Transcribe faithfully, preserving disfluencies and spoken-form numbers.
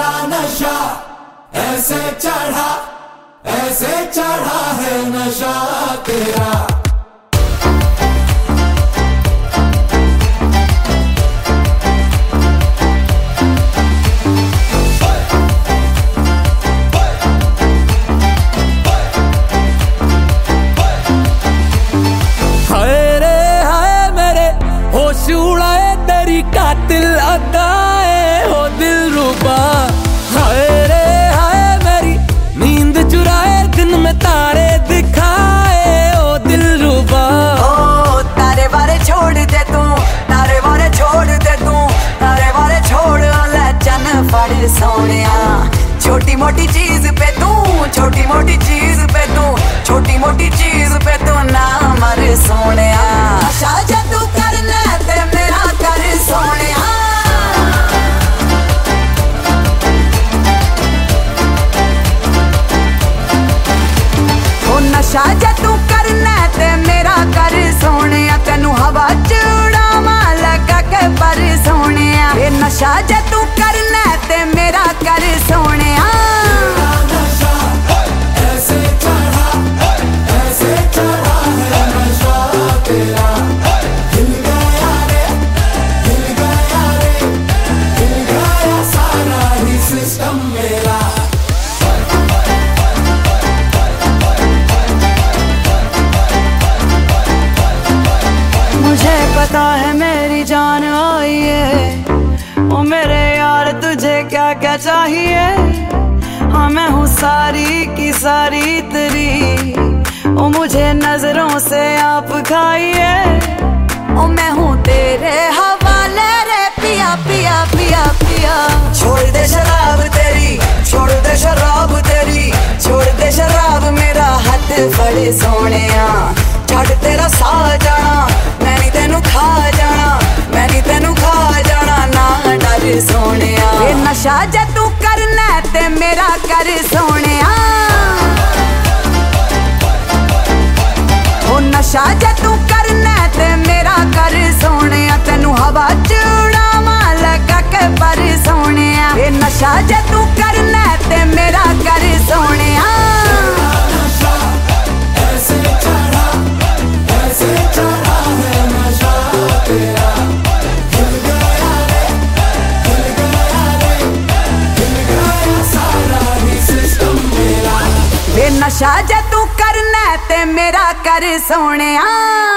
तेरा नशा ऐसे चढ़ा, ऐसे चढ़ा है नशा तेरा। कातिल अदाए हो दिल रुबा, हाय रे हाय मेरी नींद चुराए दिन में तारे दिखाए ओ दिल रुबा। ओ तारे बारे छोड़ दे तू, तारे बारे छोड़ दे तू, तारे बारे छोड़ ले चन फड़ सोनिया। छोटी मोटी चीज पे तू, छोटी मोटी चीज पे तू, छोटी मोटी चीज पे तू ना मर सोनिया। शाजा तू कर ले ते मेरा कर सोनिया। ओ नशा जे तू करना ते मेरा कर सोनिया। तेनू हवा च उड़ावा लगा के पर सोनिया। ये नशा जे तू करना ते मेरा कर सोनिया। मुझे पता है मेरी जान आई है, ओ मेरे यार तुझे क्या क्या चाहिए। हाँ मैं हूँ सारी की सारी तेरी, ओ मुझे नजरों से आप खाइए। ओ मैं हूँ तेरे हवाले रे पिया पिया पिया पिया। छोड़ दे शराब तेरी, छोड़ दे शराब तेरी, छोड़ दे शराब मेरा हाथ फड़ सोनिया। छड़ तेरा सा जाना, मैं नहीं तेनू खा जाना, मैं नहीं तेनू खा जाना ना डर सोनिया। ये नशा जे तू करना ते मेरा कर सोनिया। ओ नशा जे तू करना ते मेरा कर सोनिया। तेनू हवा च उड़ावा लगा के पर सोनिया। ये नशा जे तू करना ते मेरा कर सोनिया। नशा जे तू करना ते मेरा कर सोनिया।